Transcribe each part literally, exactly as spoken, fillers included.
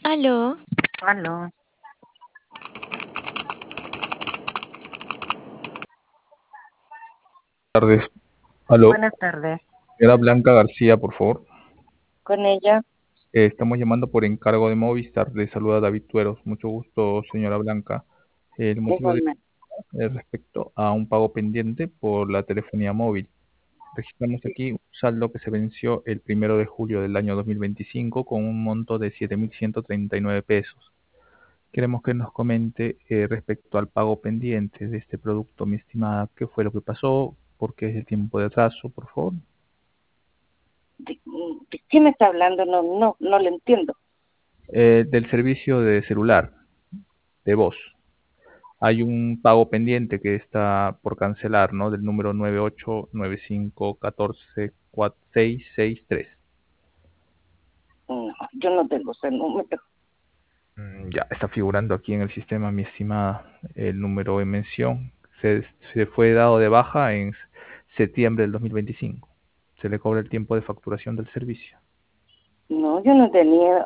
Aló. Aló. Tardes. Aló. Buenas tardes. Señora Blanca García, por favor. Con ella. Eh, estamos llamando por encargo de Movistar. Le saluda David Tueros. Mucho gusto, señora Blanca. El motivo de Igualmente. es respecto a un pago pendiente por la telefonía móvil. Registramos aquí un saldo que se venció el primero de julio del año dos mil veinticinco con un monto de siete mil ciento treinta y nueve pesos. Queremos que nos comente eh, respecto al pago pendiente de este producto, mi estimada. ¿Qué fue lo que pasó? ¿Por qué es el tiempo de atraso, por favor? ¿De, de qué me está hablando? No, no, no le entiendo. Eh, del servicio de celular, de voz. Hay un pago pendiente que está por cancelar, ¿no? Del número nueve ocho nueve cinco uno cuatro seis seis tres. No, yo no tengo ese número. Mm, Ya está figurando aquí en el sistema, mi estimada, el número en mención. Se, se fue dado de baja en septiembre del dos mil veinticinco. Se le cobra el tiempo de facturación del servicio. No, yo no tenía.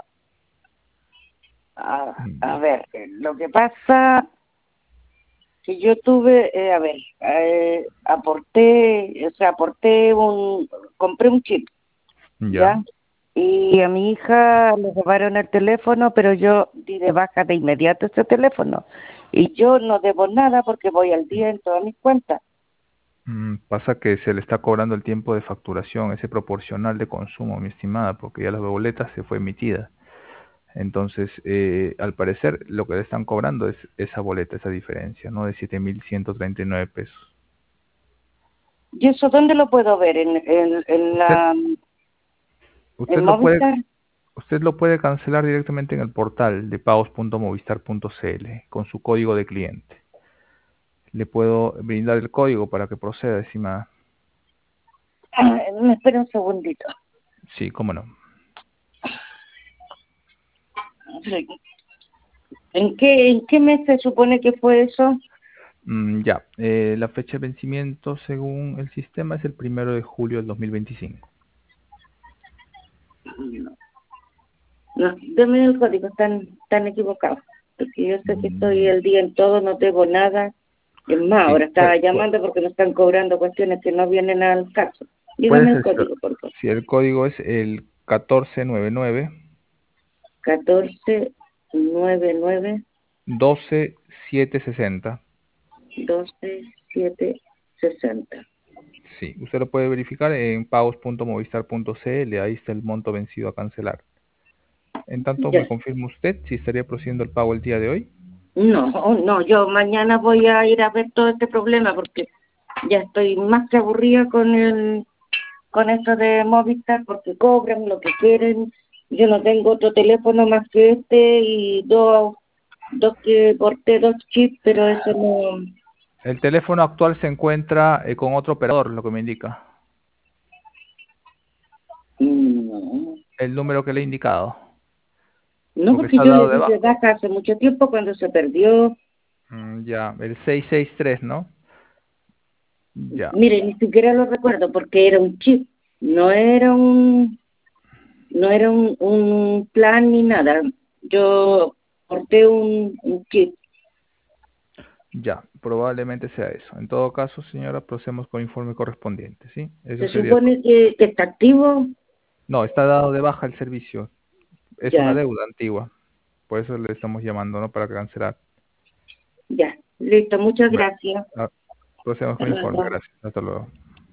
A, a Mm, ver, eh, lo que pasa que yo tuve, eh, a ver, eh, aporté, o sea, aporté un, compré un chip, Ya. ¿ya? Y a mi hija le robaron el teléfono, pero yo di de baja de inmediato ese teléfono. Y yo no debo nada porque voy al día en todas mis cuentas. Mm, Pasa que se le está cobrando el tiempo de facturación, ese proporcional de consumo, mi estimada, porque ya la boleta se fue emitida. Entonces, eh, al parecer, lo que le están cobrando es esa boleta, esa diferencia, ¿no? De siete mil ciento treinta y nueve pesos. ¿Y eso dónde lo puedo ver? ¿En, en, en Usted, la usted en lo puede, Movistar? usted lo puede cancelar directamente en el portal de pagos punto movistar punto cl con su código de cliente. Le puedo brindar el código para que proceda, estimada. Ah, me espera un segundito. Sí, cómo no. Sí. ¿En qué, en qué mes se supone que fue eso? Mm, ya, eh, la fecha de vencimiento según el sistema es el primero de julio del dos mil veinticinco. No, no, deme el código, están, están equivocados. Porque yo sé que estoy Mm, el día en todo, no debo nada. Es más, sí, ahora puede, estaba llamando porque me están cobrando cuestiones que no vienen al caso. puede Dígame el ser, sí. código, por favor. Si el código es el uno cuatro nueve nueve catorce noventa y nueve doce siete sesenta. doce siete sesenta. Sí, usted lo puede verificar en pagos punto movistar punto cl, ahí está el monto vencido a cancelar. En tanto, Ya. me confirma usted si estaría procediendo el pago el día de hoy. No, no, yo mañana voy a ir a ver todo este problema porque ya estoy más que aburrida con el con esto de Movistar porque cobran lo que quieren. Yo no tengo otro teléfono más que este y dos, dos que porté dos chips, pero eso no. El teléfono actual se encuentra eh, con otro operador, lo que me indica. No, El número que le he indicado, no porque porque está yo le dado de di de baja. baja hace mucho tiempo cuando se perdió. Mm, ya, el seiscientos sesenta y tres, ¿no? Ya. Mire, ni siquiera lo recuerdo porque era un chip, no era un no era un, un plan ni nada. Yo porté un, un chip. Ya, probablemente sea eso. En todo caso, señora, procedemos con el informe correspondiente, ¿sí? Eso Se sería todo. supone que, que está activo. No, está dado de baja el servicio. Es una Ya, deuda antigua. Por eso le estamos llamando, ¿no? Para cancelar. ya. Listo, muchas Bueno, gracias. ah, procedemos Hasta con el informe. luego. Gracias. Hasta luego.